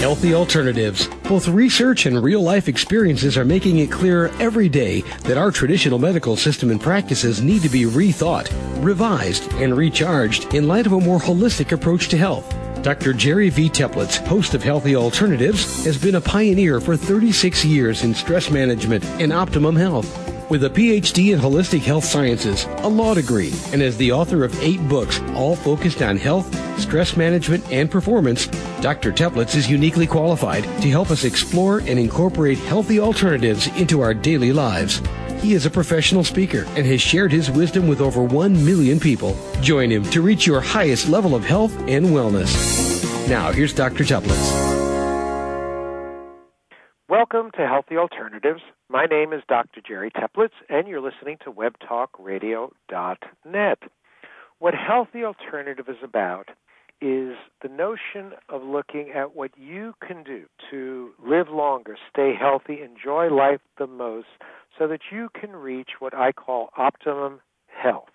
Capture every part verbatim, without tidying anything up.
Healthy alternatives. Both research and real-life experiences are making it clear every day that our traditional medical system and practices need to be rethought, revised, and recharged in light of a more holistic approach to health. Doctor Jerry V. Teplitz, host of Healthy Alternatives, has been a pioneer for thirty-six years in stress management and optimum health. With a P H D in holistic health sciences, a law degree, and as the author of eight books, all focused on health, stress management, and performance, Doctor Teplitz is uniquely qualified to help us explore and incorporate healthy alternatives into our daily lives. He is a professional speaker and has shared his wisdom with over one million people. Join him to reach your highest level of health and wellness. Now, here's Doctor Teplitz. Welcome to Healthy Alternatives. My name is Doctor Jerry Teplitz, and you're listening to web talk radio dot net. What Healthy Alternative is about is the notion of looking at what you can do to live longer, stay healthy, enjoy life the most, so that you can reach what I call optimum health.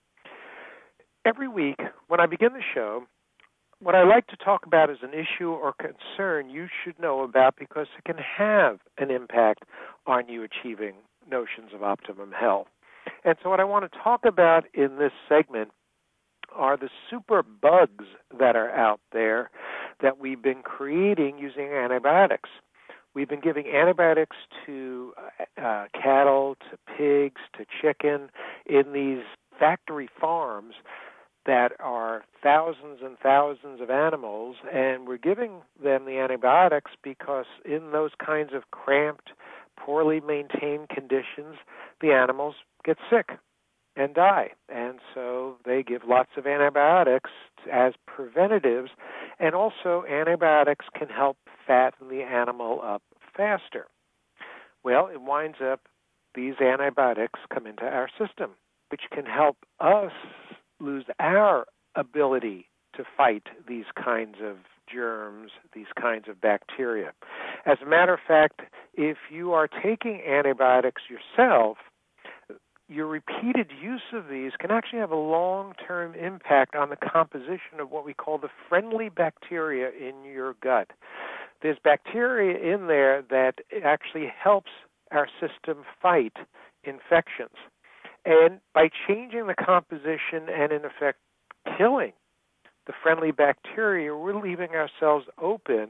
Every week, when I begin the show, what I like to talk about is an issue or concern you should know about because it can have an impact on you achieving notions of optimum health. And so what I want to talk about in this segment are the super bugs that are out there that we've been creating using antibiotics. We've been giving antibiotics to uh, cattle, to pigs, to chicken in these factory farms that are thousands and thousands of animals, and we're giving them the antibiotics because in those kinds of cramped, poorly maintained conditions, the animals get sick and die. And so they give lots of antibiotics as preventatives, and also antibiotics can help fatten the animal up faster. Well, it winds up these antibiotics come into our system, which can help us lose our ability to fight these kinds of germs, these kinds of bacteria. As a matter of fact, if you are taking antibiotics yourself, your repeated use of these can actually have a long-term impact on the composition of what we call the friendly bacteria in your gut. There's bacteria in there that actually helps our system fight infections. And by changing the composition and, in effect, killing the friendly bacteria, we're leaving ourselves open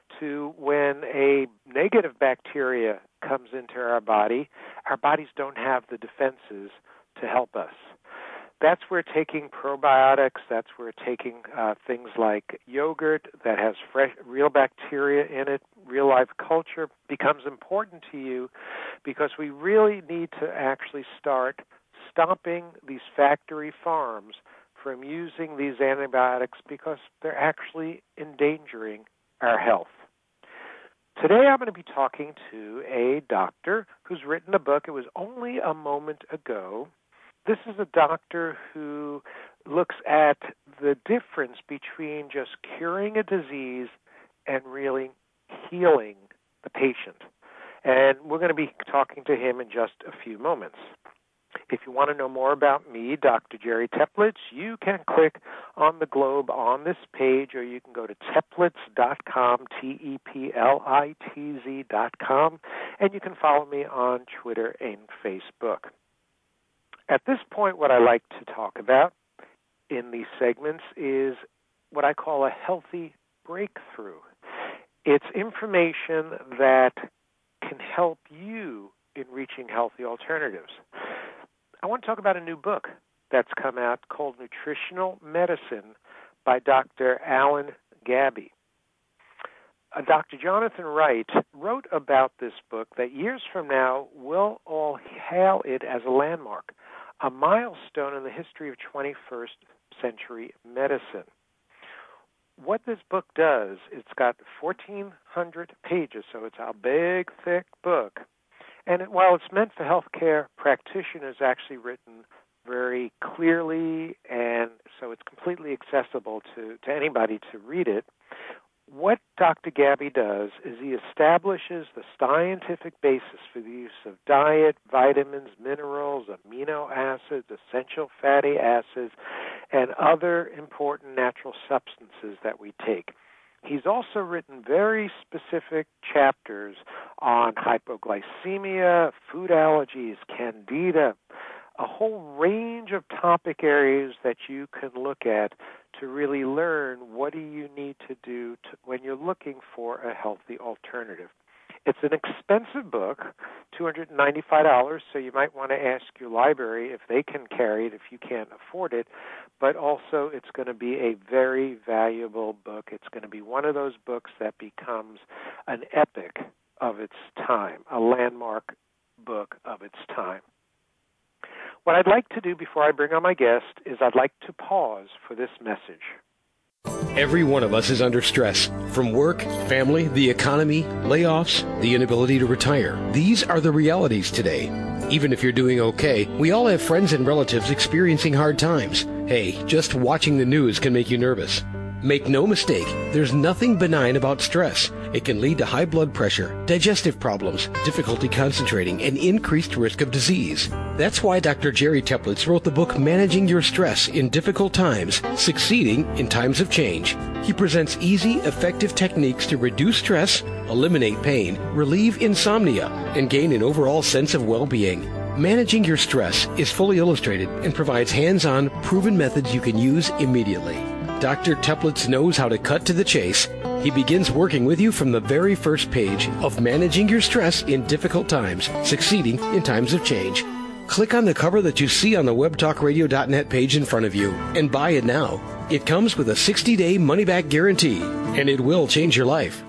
to when a negative bacteria comes into our body, our bodies don't have the defenses to help us. That's where taking probiotics, that's where taking uh, things like yogurt that has fresh, real bacteria in it, real life culture becomes important to you because we really need to actually start stopping these factory farms from using these antibiotics because they're actually endangering our health. Today I'm going to be talking to a doctor who's written a book. It was only a moment ago. This is a doctor who looks at the difference between just curing a disease and really healing the patient. And we're going to be talking to him in just a few moments. If you want to know more about me, Doctor Jerry Teplitz, you can click on the globe on this page, or you can go to teplitz dot com, T E P L I T Z dot com, and you can follow me on Twitter and Facebook. At this point, what I like to talk about in these segments is what I call a healthy breakthrough. It's information that can help you in reaching healthy alternatives. I want to talk about a new book that's come out called Nutritional Medicine by Doctor Alan Gabby. Uh, Doctor Jonathan Wright wrote about this book that years from now we'll all hail it as a landmark, a milestone in the history of twenty-first century medicine. What this book does, it's got fourteen hundred pages, so it's a big, thick book. And it, while it's meant for healthcare practitioners, actually written very clearly, and so it's completely accessible to, to anybody to read it. What Doctor Gabby does is he establishes the scientific basis for the use of diet, vitamins, minerals, amino acids, essential fatty acids, and other important natural substances that we take. He's also written very specific chapters on hypoglycemia, food allergies, candida, a whole range of topic areas that you can look at to really learn what do you need to do to, when you're looking for a healthy alternative. It's an expensive book, two hundred ninety-five dollars, so you might want to ask your library if they can carry it if you can't afford it, but also it's going to be a very valuable book. It's going to be one of those books that becomes an epic of its time, a landmark book of its time. What I'd like to do before I bring on my guest is I'd like to pause for this message. Every one of us is under stress. From work, family, the economy, layoffs, the inability to retire. These are the realities today. Even if you're doing okay, we all have friends and relatives experiencing hard times. Hey, just watching the news can make you nervous. Make no mistake, there's nothing benign about stress. It can lead to high blood pressure, digestive problems, difficulty concentrating, and increased risk of disease. That's why Doctor Jerry Teplitz wrote the book Managing Your Stress in Difficult Times, Succeeding in Times of Change. He presents easy, effective techniques to reduce stress, eliminate pain, relieve insomnia, and gain an overall sense of well-being. Managing Your Stress is fully illustrated and provides hands-on, proven methods you can use immediately. Doctor Teplitz knows how to cut to the chase. He begins working with you from the very first page of Managing Your Stress in Difficult Times, Succeeding in Times of Change. Click on the cover that you see on the web talk radio dot net page in front of you and buy it now. It comes with a sixty-day money-back guarantee, and it will change your life.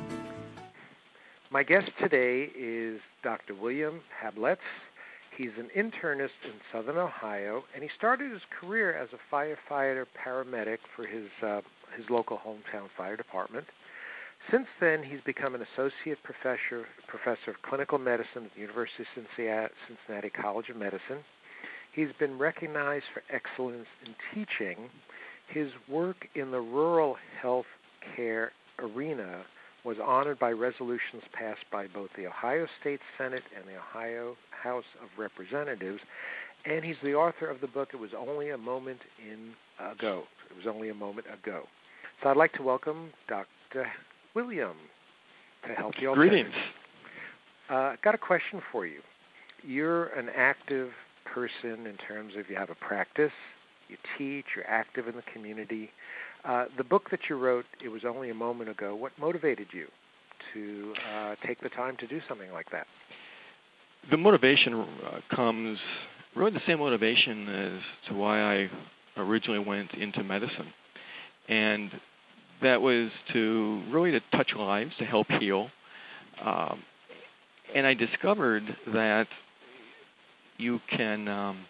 My guest today is Doctor William Habletz. He's an internist in Southern Ohio, and he started his career as a firefighter paramedic for his uh, his local hometown fire department. Since then, he's become an associate professor professor of clinical medicine at the University of Cincinnati College of Medicine. He's been recognized for excellence in teaching. His work in the rural health care arena was honored by resolutions passed by both the Ohio State Senate and the Ohio House of Representatives, and he's the author of the book, It Was Only a Moment in Ago. It was only a moment ago. So I'd like to welcome Doctor William to Help You. Greetings. Uh, got a question for you. You're an active person in terms of you have a practice, you teach, you're active in the community. Uh, the book that you wrote, It Was Only a Moment Ago, what motivated you to uh, take the time to do something like that? The motivation uh, comes, really the same motivation as to why I originally went into medicine. And that was to really to touch lives, to help heal. Um, and I discovered that you can, um,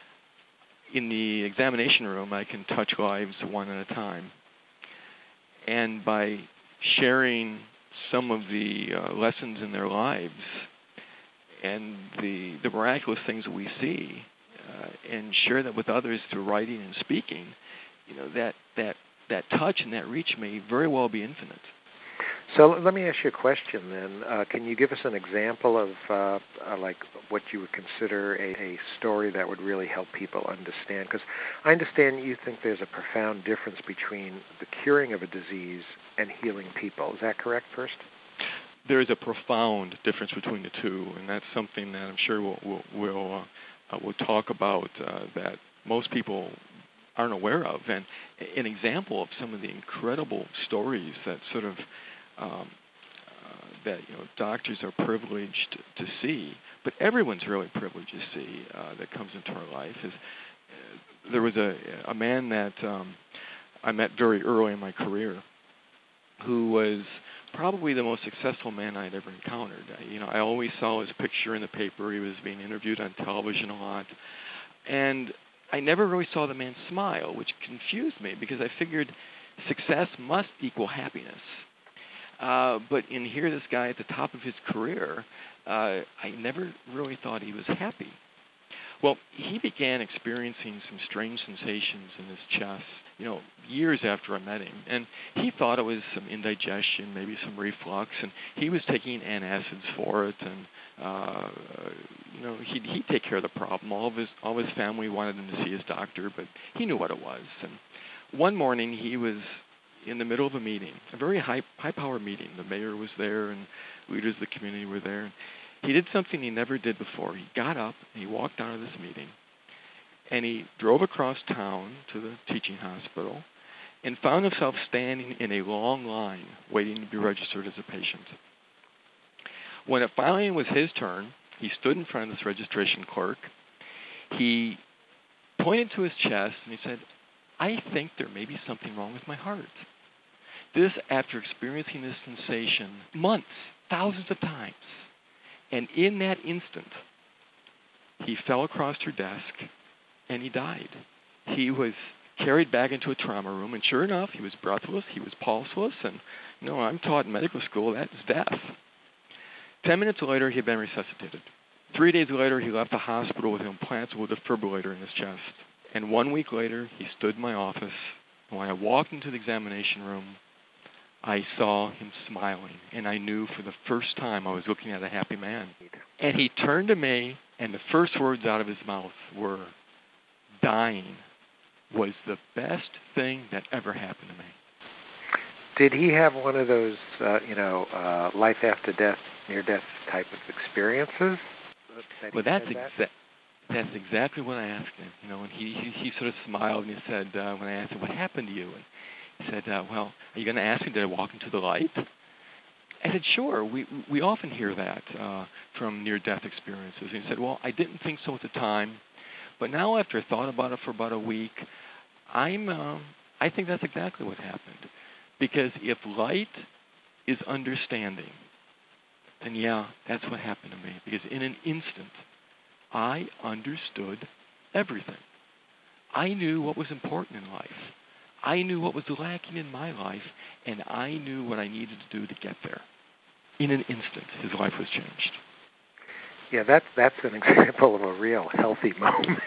in the examination room, I can touch lives one at a time. And by sharing some of the uh, lessons in their lives and the the miraculous things that we see, uh, and share that with others through writing and speaking, you know, that, that, that touch and that reach may very well be infinite. So let me ask you a question then. Uh, can you give us an example of uh, uh, like what you would consider a, a story that would really help people understand? Because I understand you think there's a profound difference between the curing of a disease and healing people. Is that correct first? There is a profound difference between the two, and that's something that I'm sure we'll, we'll, we'll, uh, uh, we'll talk about uh, that most people aren't aware of. And an example of some of the incredible stories that sort of Um, uh, that you know doctors are privileged to see, but everyone's really privileged to see uh, that comes into our life. Is uh, there was a a man that um, I met very early in my career, who was probably the most successful man I'd ever encountered. I, you know, I always saw his picture in the paper. He was being interviewed on television a lot, and I never really saw the man smile, which confused me because I figured success must equal happiness. Uh, but in here, this guy at the top of his career, uh, I never really thought he was happy. Well, he began experiencing some strange sensations in his chest, you know, years after I met him. And he thought it was some indigestion, maybe some reflux, and he was taking antacids for it. And, uh, you know, he'd, he'd take care of the problem. All of his, all of his family wanted him to see his doctor, but he knew what it was. And one morning, he was in the middle of a meeting, a very high, high-power meeting. The mayor was there, and leaders of the community were there. He did something he never did before. He got up, and he walked out of this meeting, and he drove across town to the teaching hospital and found himself standing in a long line waiting to be registered as a patient. When it finally was his turn, he stood in front of this registration clerk. He pointed to his chest, and he said, "I think there may be something wrong with my heart." This after experiencing this sensation months, thousands of times. And in that instant, he fell across her desk, and he died. He was carried back into a trauma room, and sure enough, he was breathless, he was pulseless, and, you know, I'm taught in medical school that is death. Ten minutes later, he had been resuscitated. Three days later, he left the hospital with an implantable defibrillator in his chest. And one week later, he stood in my office, and when I walked into the examination room, I saw him smiling, and I knew for the first time I was looking at a happy man. And he turned to me, and the first words out of his mouth were, "Dying was the best thing that ever happened to me." Did he have one of those, uh, you know, uh, life after death, near-death type of experiences? That well, that's that? exactly. That's exactly what I asked him, you know, and he, he, he sort of smiled and he said, uh, when I asked him, "What happened to you?" And he said, uh, "Well, are you going to ask me, did I walk into the light?" I said, "Sure, we we often hear that uh, from near-death experiences." And he said, "Well, I didn't think so at the time, but now after I thought about it for about a week, I'm uh, I think that's exactly what happened. Because if light is understanding, then yeah, that's what happened to me. Because in an instant, I understood everything. I knew what was important in life. I knew what was lacking in my life, and I knew what I needed to do to get there. In an instant, his life was changed." Yeah, that's that's an example of a real healthy moment.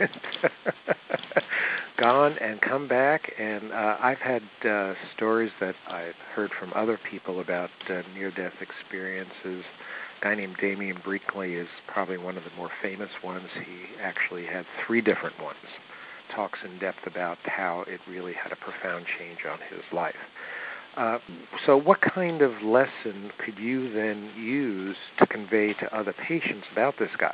Gone and come back, and uh, I've had uh, stories that I've heard from other people about uh, near-death experiences. A guy named Damien Brinkley is probably one of the more famous ones. He actually had three different ones. Talks in depth about how it really had a profound change on his life. Uh, so what kind of lesson could you then use to convey to other patients about this guy?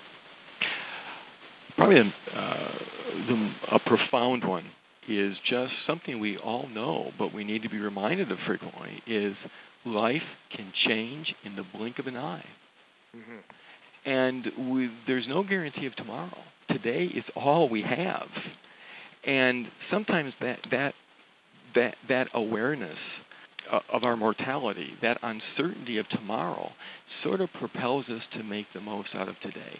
Probably a, uh, the, a profound one is just something we all know, but we need to be reminded of frequently, is life can change in the blink of an eye. Mm-hmm. And we, there's no guarantee of tomorrow. Today is all we have. And sometimes that that that, that awareness of our mortality, that uncertainty of tomorrow, sort of propels us to make the most out of today.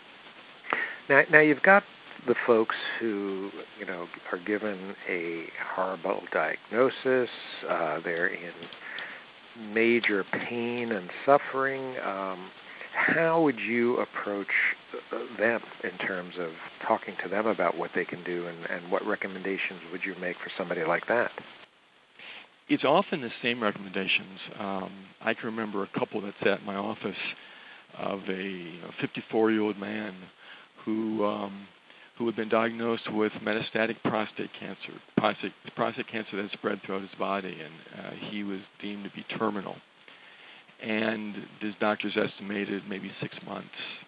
Now, now you've got the folks who, you know, are given a horrible diagnosis. Uh, they're in major pain and suffering. Um, how would you approach them in terms of talking to them about what they can do, and, and what recommendations would you make for somebody like that? It's often the same recommendations. Um, I can remember a couple that sat in my office of a fifty-four-year-old man who um, who had been diagnosed with metastatic prostate cancer, prostate, prostate cancer that spread throughout his body, and uh, he was deemed to be terminal. And his doctors estimated maybe six months.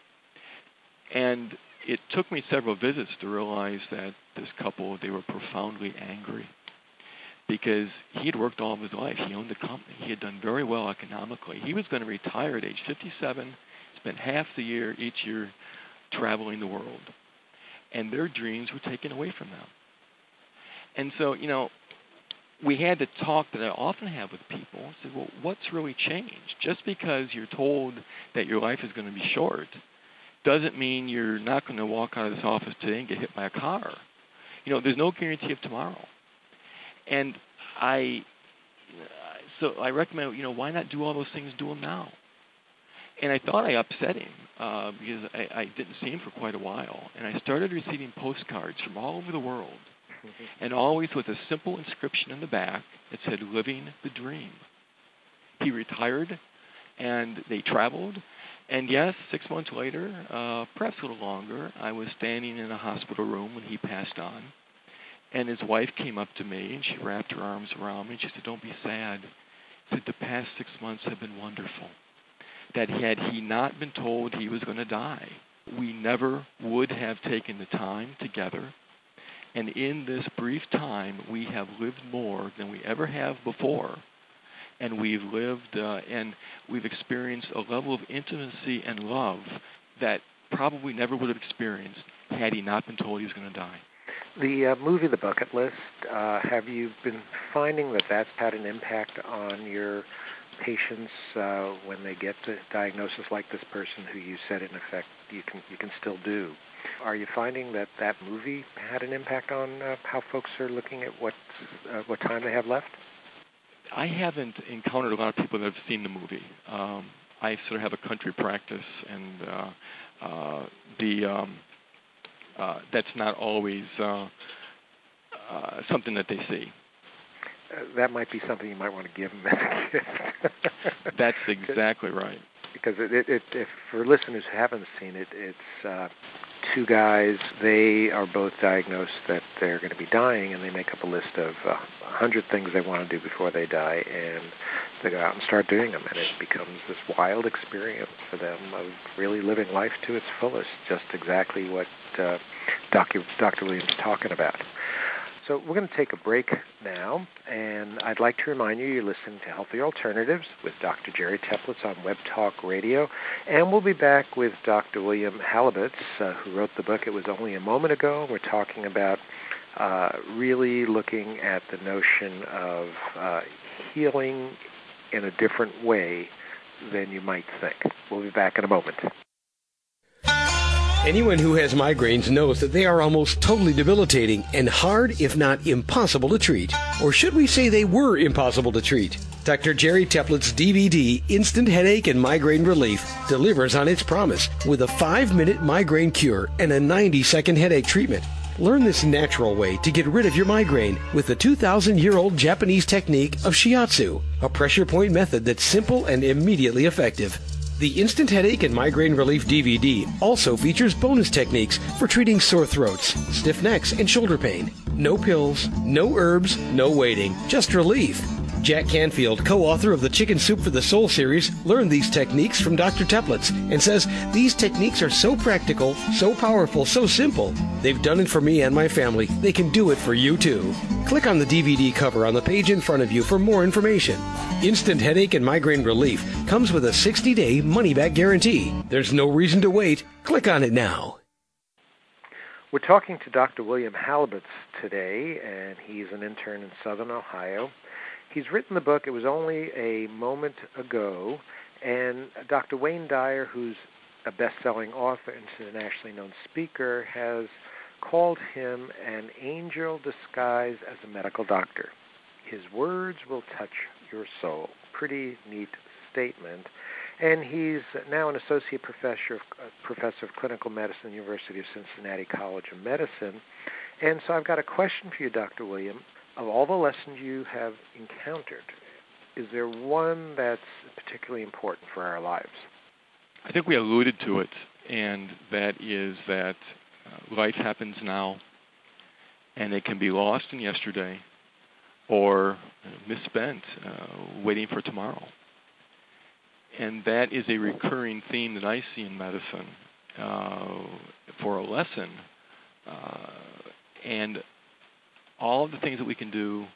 And it took me several visits to realize that this couple, they were profoundly angry, because he had worked all of his life. He owned a company. He had done very well economically. He was going to retire at age fifty-seven, spend half the year, each year, traveling the world. And their dreams were taken away from them. And so, you know, we had the talk that I often have with people. I said, well, what's really changed? Just because you're told that your life is going to be short doesn't mean you're not going to walk out of this office today and get hit by a car. You know, there's no guarantee of tomorrow. And I, so I recommend, you know, why not do all those things, do them now? And I thought I upset him uh, because I, I didn't see him for quite a while. And I started receiving postcards from all over the world, and always with a simple inscription in the back that said, "Living the Dream." He retired, and they traveled. And yes, six months later, uh, perhaps a little longer, I was standing in a hospital room when he passed on. And his wife came up to me, and she wrapped her arms around me, and she said, "Don't be sad." She said, "The past six months have been wonderful. That had he not been told he was going to die, we never would have taken the time together. And in this brief time, we have lived more than we ever have before. And we've lived uh, and we've experienced a level of intimacy and love that probably never would have experienced had he not been told he was going to die." The uh, movie, The Bucket List, uh, have you been finding that that's had an impact on your patients uh, when they get a diagnosis like this person who you said, in effect, you can you can still do? Are you finding that that movie had an impact on uh, how folks are looking at what uh, what time they have left? I haven't encountered a lot of people that have seen the movie. Um, I sort of have a country practice, and uh, uh, the um, uh, that's not always uh, uh, something that they see. Uh, that might be something you might want to give them as a gift. That's exactly right. Because it, it, it, if for listeners who haven't seen it, it's uh, two guys. They are both diagnosed that they're going to be dying, and they make up a list of uh, a hundred things they want to do before they die, and they go out and start doing them, and it becomes this wild experience for them of really living life to its fullest, just exactly what uh, Doctor Doctor Williams is talking about. So we're going to take a break now, and I'd like to remind you you're listening to Healthy Alternatives with Doctor Jerry Teplitz on Web Talk Radio, and we'll be back with Doctor William Halibutz, uh, who wrote the book It Was Only a Moment Ago. We're talking about uh, really looking at the notion of uh, healing in a different way than you might think. We'll be back in a moment. Anyone who has migraines knows that they are almost totally debilitating and hard, if not impossible, to treat. Or should we say they were impossible to treat? Doctor Jerry Teplitz's D V D, Instant Headache and Migraine Relief, delivers on its promise with a five-minute migraine cure and a ninety-second headache treatment. Learn this natural way to get rid of your migraine with the two thousand year old Japanese technique of shiatsu, a pressure point method that's simple and immediately effective. The Instant Headache and Migraine Relief D V D also features bonus techniques for treating sore throats, stiff necks, and shoulder pain. No pills, no herbs, no waiting, just relief. Jack Canfield, co-author of the Chicken Soup for the Soul series, learned these techniques from Doctor Teplitz and says these techniques are so practical, so powerful, so simple. They've done it for me and my family. They can do it for you too. Click on the D V D cover on the page in front of you for more information. Instant Headache and Migraine Relief comes with a sixty day money-back guarantee. There's no reason to wait. Click on it now. We're talking to Doctor William Halibutz today, and he's an intern in Southern Ohio. He's written the book It Was Only a Moment Ago, and Doctor Wayne Dyer, who's a best-selling author and internationally known speaker, has called him an angel disguised as a medical doctor. His words will touch your soul. Pretty neat statement. And he's now an associate professor of, uh, professor of clinical medicine at the University of Cincinnati College of Medicine. And so I've got a question for you, Doctor William. Of all the lessons you have encountered, is there one that's particularly important for our lives? I think we alluded to it, and that is that uh, life happens now, and it can be lost in yesterday or misspent uh, waiting for tomorrow. And that is a recurring theme that I see in medicine uh, for a lesson. Uh, and all of the things that we can do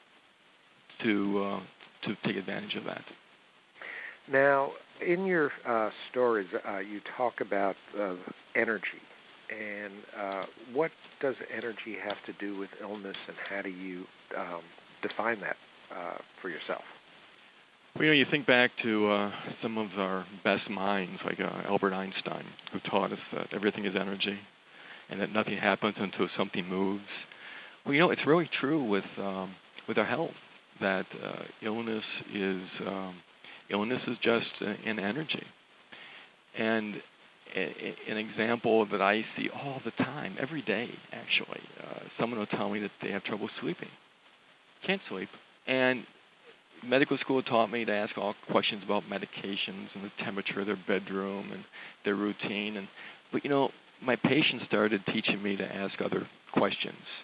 to uh, to take advantage of that. Now, in your uh, stories, uh, you talk about uh, energy. And uh, what does energy have to do with illness, and how do you um, define that uh, for yourself? Well, you know, you think back to uh, some of our best minds, like uh, Albert Einstein, who taught us that everything is energy and that nothing happens until something moves. Well, you know, it's really true with um, with our health, that uh, illness is um, illness is just uh, an energy. And a, a, an example that I see all the time, every day, actually, uh, someone will tell me that they have trouble sleeping, can't sleep, and medical school taught me to ask all questions about medications and the temperature of their bedroom and their routine. And but you know, my patients started teaching me to ask other questions.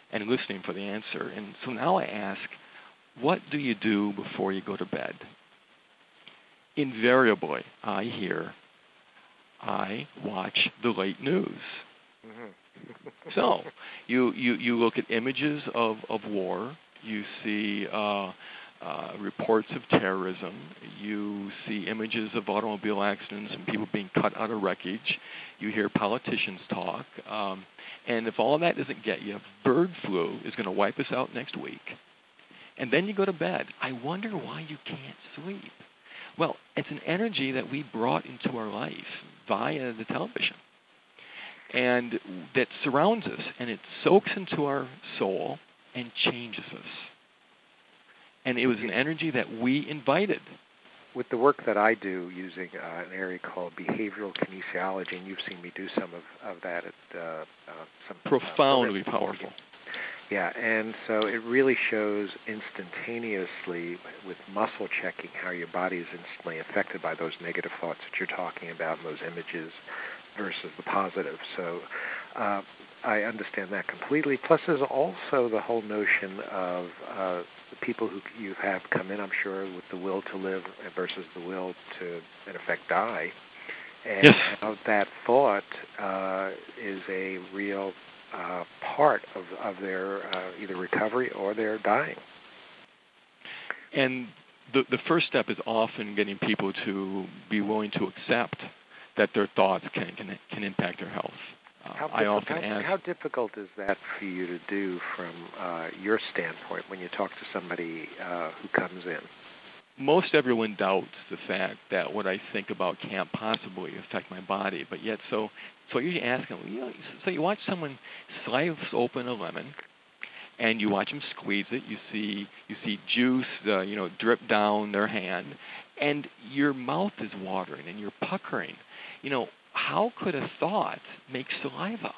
and listening for the answer. And so now I ask, what do you do before you go to bed? Invariably, I hear, I watch the late news. Mm-hmm. So you, you, you look at images of, of war. You see uh, uh, reports of terrorism. You see images of automobile accidents and people being cut out of wreckage. You hear politicians talk. Um, and if all of that doesn't get you, bird flu is going to wipe us out next week. And then you go to bed. I wonder why you can't sleep. Well, it's an energy that we brought into our life via the television, and that surrounds us, and it soaks into our soul and changes us. And it was an energy that we invited. With the work that I do using uh, an area called behavioral kinesiology, and you've seen me do some of, of that at uh, uh, some profoundly uh, powerful. Yeah, and so it really shows instantaneously with muscle checking how your body is instantly affected by those negative thoughts that you're talking about and those images versus the positive. So uh, I understand that completely. Plus there's also the whole notion of uh, the people who you have come in, I'm sure, with the will to live versus the will to, in effect, die. And yes. how that thought uh, is a real Uh, part of, of their uh, either recovery or their dying. And the, the first step is often getting people to be willing to accept that their thoughts can can, can impact their health. Uh, how, I often how, ask, how difficult is that for you to do from uh, your standpoint when you talk to somebody uh, who comes in? Most everyone doubts the fact that what I think about can't possibly affect my body, but yet so so you ask them, you know, so you watch someone slice open a lemon, and you watch them squeeze it. You see you see juice, uh, you know, drip down their hand, and your mouth is watering and you're puckering. You know, how could a thought make saliva?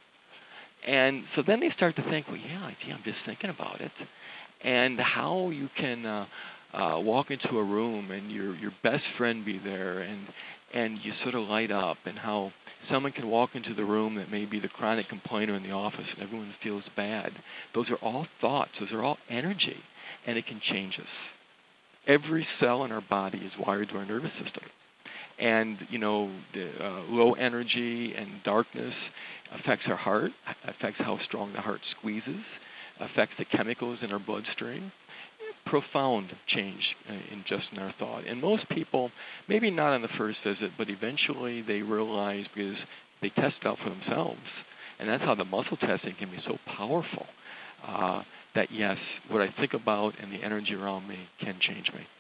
And so then they start to think, well, yeah, gee, I'm just thinking about it, and how you can. Uh, Uh, walk into a room and your your best friend be there, and and you sort of light up, and how someone can walk into the room that may be the chronic complainer in the office and everyone feels bad. Those are all thoughts. Those are all energy, and it can change us. Every cell in our body is wired to our nervous system. And, you know, the uh, low energy and darkness affects our heart, affects how strong the heart squeezes, affects the chemicals in our bloodstream. Profound change in just in our thought. And most people, maybe not on the first visit, but eventually they realize, because they test it out for themselves, and that's how the muscle testing can be so powerful, uh, that yes, what I think about and the energy around me can change me.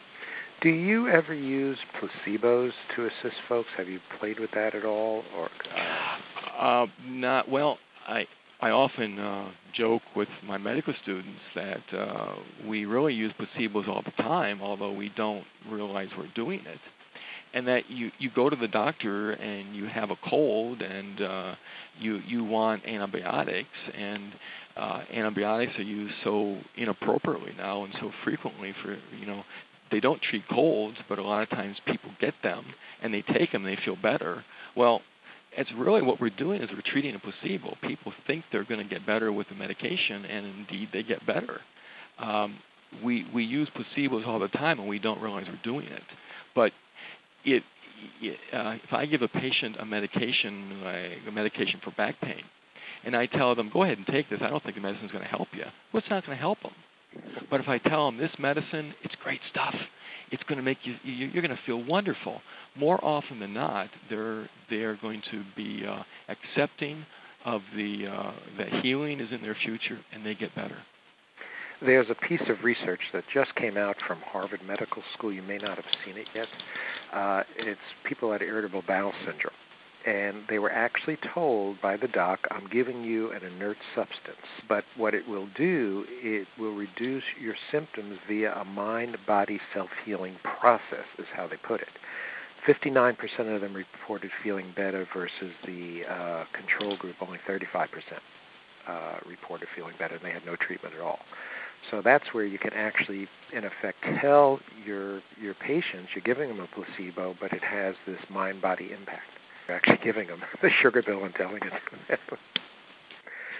Do you ever use placebos to assist folks? Have you played with that at all? Or uh... Uh, not well. I. I often uh, joke with my medical students that uh, we really use placebos all the time, although we don't realize we're doing it. And that you, you go to the doctor and you have a cold and uh, you you want antibiotics, and uh, antibiotics are used so inappropriately now and so frequently for, you know, they don't treat colds, but a lot of times people get them and they take them and they feel better. Well, it's really what we're doing is we're treating a placebo. People think they're going to get better with the medication, and indeed they get better. Um, we we use placebos all the time, and we don't realize we're doing it. But it, it uh, if I give a patient a medication, like a medication for back pain, and I tell them, go ahead and take this, I don't think the medicine's going to help you. Well, it's not going to help them. But if I tell them this medicine, it's great stuff, it's going to make you, you're going to feel wonderful. More often than not, they're they're going to be uh, accepting of the uh, that healing is in their future, and they get better. There's a piece of research that just came out from Harvard Medical School. You may not have seen it yet. Uh, it's people had irritable bowel syndrome. And they were actually told by the doc, I'm giving you an inert substance, but what it will do, it will reduce your symptoms via a mind-body self-healing process, is how they put it. fifty-nine percent of them reported feeling better versus the uh, control group, only thirty-five percent uh, reported feeling better, and they had no treatment at all. So that's where you can actually, in effect, tell your your patients you're giving them a placebo, but it has this mind-body impact. You're actually giving them the sugar pill and telling it.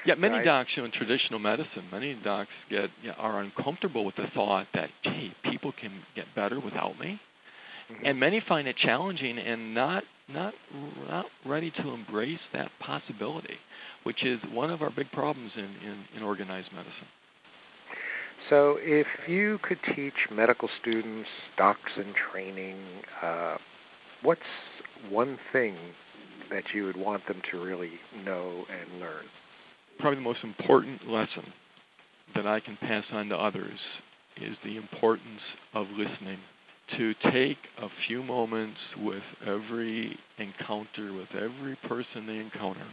Yeah, many right? docs, you know, in traditional medicine, many docs get you know, are uncomfortable with the thought that, gee, people can get better without me. Mm-hmm. And many find it challenging and not not not ready to embrace that possibility, which is one of our big problems in, in, in organized medicine. So if you could teach medical students, docs in training, uh, what's one thing that you would want them to really know and learn? Probably the most important lesson that I can pass on to others is the importance of listening. To take a few moments with every encounter, with every person they encounter,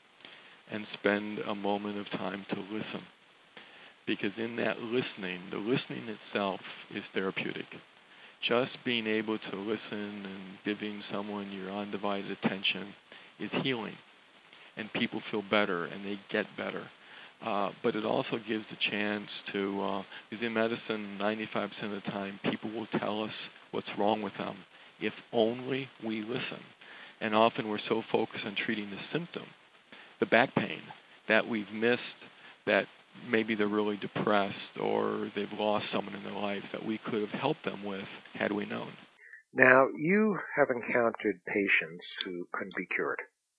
and spend a moment of time to listen. Because in that listening, the listening itself is therapeutic. Just being able to listen and giving someone your undivided attention is healing. And people feel better and they get better. Uh, but it also gives a chance to, uh, because in medicine, ninety-five percent of the time, people will tell us what's wrong with them if only we listen. And often we're so focused on treating the symptom, the back pain, that we've missed that maybe they're really depressed or they've lost someone in their life that we could have helped them with had we known. Now, you have encountered patients who couldn't be cured.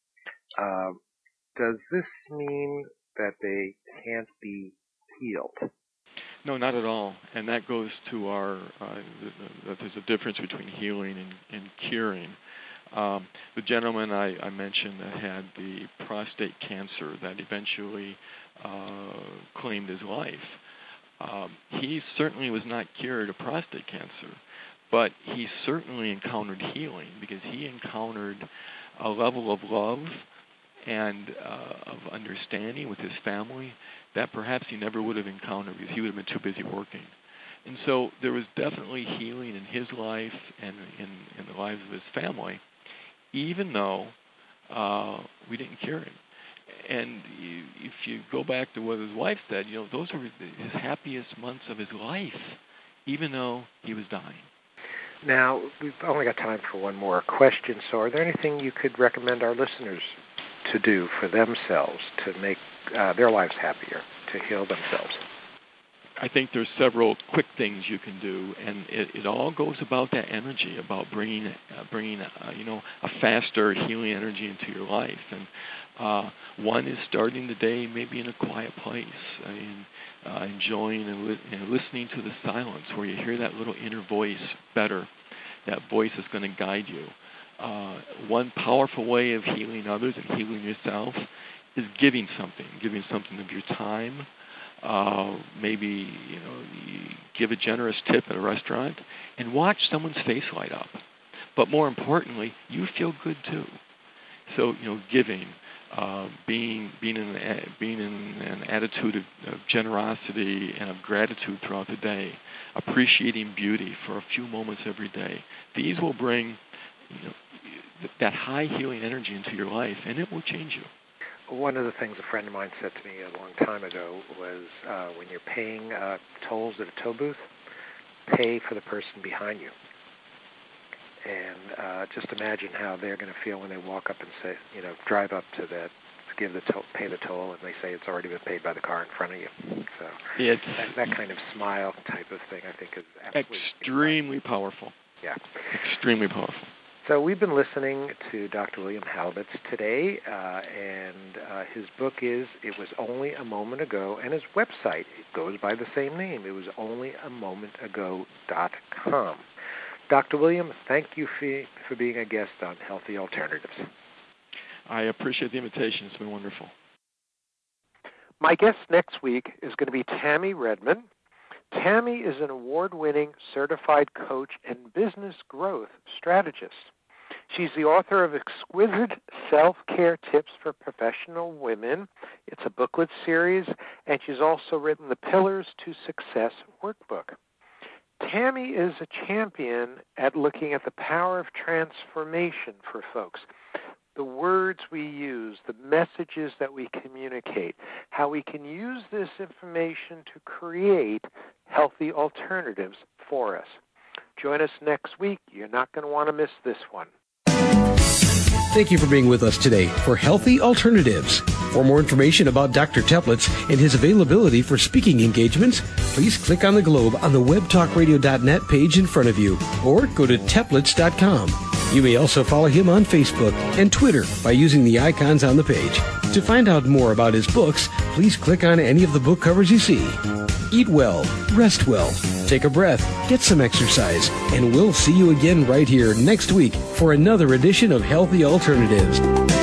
Uh, does this mean that they can't be healed? No, not at all. And that goes to our, uh, that there's a difference between healing and, and curing. Um, the gentleman I, I mentioned that had the prostate cancer that eventually uh, claimed his life, um, he certainly was not cured of prostate cancer, but he certainly encountered healing because he encountered a level of love and uh, of understanding with his family that perhaps he never would have encountered because he would have been too busy working. And so there was definitely healing in his life and in, in the lives of his family, even though uh, we didn't cure him. And you, if you go back to what his wife said, you know, those were his happiest months of his life, even though he was dying. Now, we've only got time for one more question, so are there anything you could recommend our listeners to do for themselves to make uh, their lives happier, to heal themselves? I think there's several quick things you can do, and it, it all goes about that energy, about bringing, uh, bringing, uh, you know, a faster healing energy into your life. And uh, one is starting the day maybe in a quiet place, I mean, uh, enjoying and, li- and listening to the silence, where you hear that little inner voice better. That voice is going to guide you. Uh, one powerful way of healing others and healing yourself is giving something, giving something of your time. Uh, maybe, you know, you give a generous tip at a restaurant and watch someone's face light up. But more importantly, you feel good too. So, you know, giving, uh, being being in an, being in an attitude of, of generosity and of gratitude throughout the day, appreciating beauty for a few moments every day. These will bring, you know, that high healing energy into your life, and it will change you. One of the things a friend of mine said to me a long time ago was uh, when you're paying uh, tolls at a toll booth, pay for the person behind you. And uh, just imagine how they're going to feel when they walk up and say, you know, drive up to that, to give the toll, pay the toll, and they say it's already been paid by the car in front of you. So it's that, that kind of smile type of thing, I think, is absolutely extremely powerful. Yeah, extremely powerful. So we've been listening to Doctor William Halbitz today, uh, and uh, his book is It Was Only a Moment Ago, and his website, it goes by the same name, it was only a moment ago dot com. Doctor William, thank you for, for being a guest on Healthy Alternatives. I appreciate the invitation. It's been wonderful. My guest next week is going to be Tammy Redman. Tammy is an award-winning certified coach and business growth strategist. She's the author of Exquisite Self-Care Tips for Professional Women. It's a booklet series, and she's also written the Pillars to Success workbook. Tammy is a champion at looking at the power of transformation for folks. The words we use, the messages that we communicate, how we can use this information to create healthy alternatives for us. Join us next week. You're not going to want to miss this one. Thank you for being with us today for Healthy Alternatives. For more information about Doctor Teplitz and his availability for speaking engagements, please click on the globe on the web talk radio dot net page in front of you or go to teplitz dot com. You may also follow him on Facebook and Twitter by using the icons on the page. To find out more about his books, please click on any of the book covers you see. Eat well, rest well, take a breath, get some exercise, and we'll see you again right here next week for another edition of Healthy Alternatives.